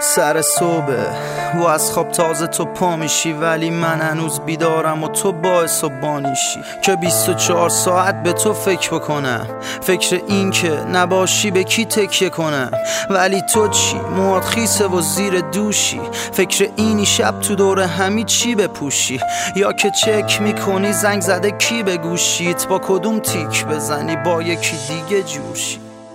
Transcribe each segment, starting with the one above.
سر صبح و از خواب تازه تو پا میشی، ولی من هنوز بیدارم و تو باعث و بانیشی که 24 ساعت به تو فکر بکنم، فکر این که نباشی به کی تکیه کنم. ولی تو چی؟ موات خیسه و زیر دوشی، فکر اینی شب تو دور همی چی بپوشی، یا که چک میکنی زنگ زده کی به گوشیت، با کدوم تیک بزنی با یکی دیگه جوشی.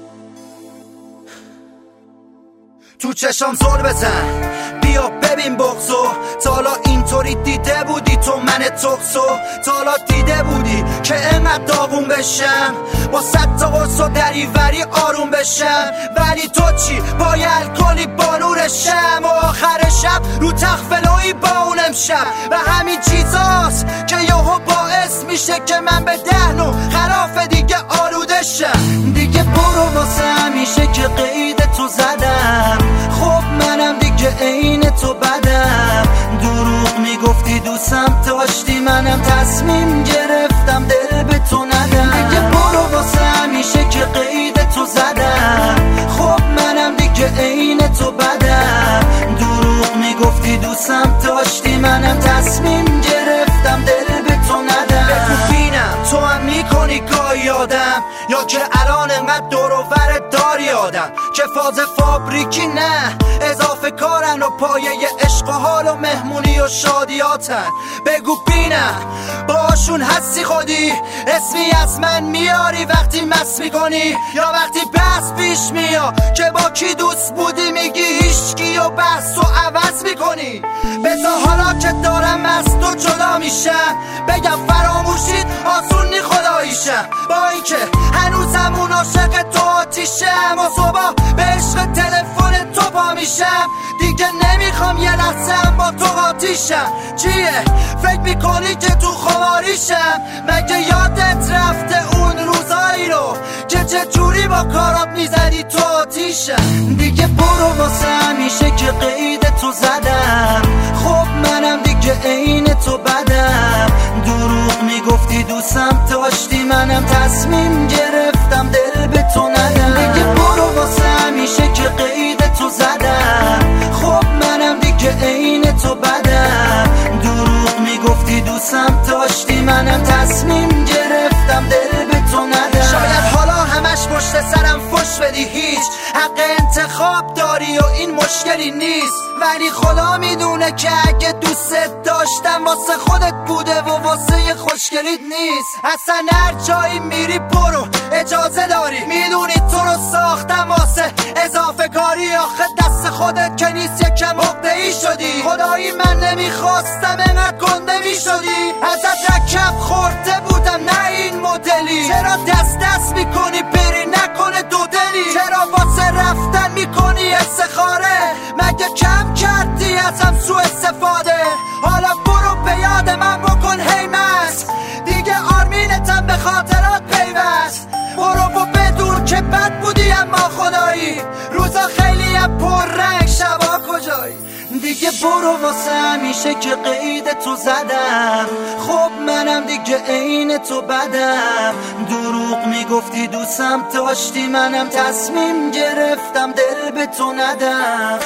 تو چشام زل بزن بیا ببین بغضو، تا حالا اینطوری دیده بودی تو من تقصو؟ تا حالا دیده بودی که انقدر داغون بشم، با 100 تا قرص و دریوری آروم بشم؟ ولی تو چی؟ با الکلی با نورشم و آخر شب رو تخت فلوی با اون امشب، و همین چیزاست که یهو باعث میشه که من به دهنو خلاف دیگه آلوده شم. دیگه برو واسه همیشه که قید تو زدم، خب منم دیگه عین تو بدم. دروغ میگفتی دوستم داشتی، منم تصمیم گرفتم دل به تو ندم. دیگه برو واسه همیشه که قید تو زدم، خب منم دیگه عین تو بدم. دروغ میگفتی دوستم داشتی، منم تصمیم گرفتم دل به تو ندم. بگو بینم تو هم میکنی گاهی آدم، یا که الان انقدر دور و ور داری آدم که فاز فابریکی نه اضافه کارن و پایه عشق و حال و مهمونی و شادیاتن. بگو بینم باشون هستی خودی، اسمی از من میاری وقتی مس میکنی، یا وقتی بحث پیش میاد که با کی دوست بودی میگی هیچکی و بحث و عوض میکنی. بذار حالا که دارم از تو جدا میشم بگم فراموشید آسون نی خداییشم، با اینکه هنوزمون عاشق تو آتیشم و صبح به عشق تلفن تو پا میشم. دیگه نمیخوام یه لحظه با تو آتیشم. چیه؟ فکر میکنی که تو خواریشم؟ مگه یادت رفته اون روزایی رو که چه جوری با کارات میزدی تو آتیشم؟ دیگه برو واسه همیشه که قید تو زدم، خب منم دیگه عین تو بدم. دروغ میگفتی دوستم داشتی، منم تصمیم گرفتم دل به تو ندم. دیگه برو واسه همیشه که قید تو زدم، خب منم دیگه عین تو بدم. دروغ میگفتی دوستم داشتی، منم تصمیم گرفتم دل به تو ندم. شاید حالا همش پشت سرم فش بدی، هیچ حق انتخاب داری و این مشکلی نیست، ولی خدا میدونه که اگه دوستت داشتم واسه خودت بوده و واسه خوشگلیت نیست. اصلا هر جایی میری برو اجازه داری، میدونی تو رو ساختم واسه اضافه کاری، آخه دست خودت که نیست یکم عقده‌ای شدی. خدایی من نمیخواستم انقدر گنده میشدی، ازت رکب خورده بودم نه این مدلی. چرا دست میکنی بری نکنه دو دلی؟ چرا واسه رفتن میکنی استخاره؟ مگه کم کردی ازم سوء استفاده؟ حالا برو به یاد من بکن هی مست، دیگه آرمینتم به خاطرات پیوست. برو و بدون که بد بودی اما خدایی، روزا خیلی هم پر رنگ شبا کجایی. دیگه برو واسه همیشه که قید تو زدم، خب منم دیگه عین تو بدم. دروغ میگفتی دوستم داشتی، منم تصمیم گرفتم دل به تو ندم.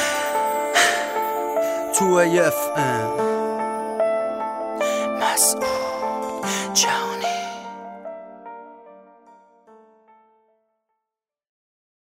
تو AFM مسعود جهانی.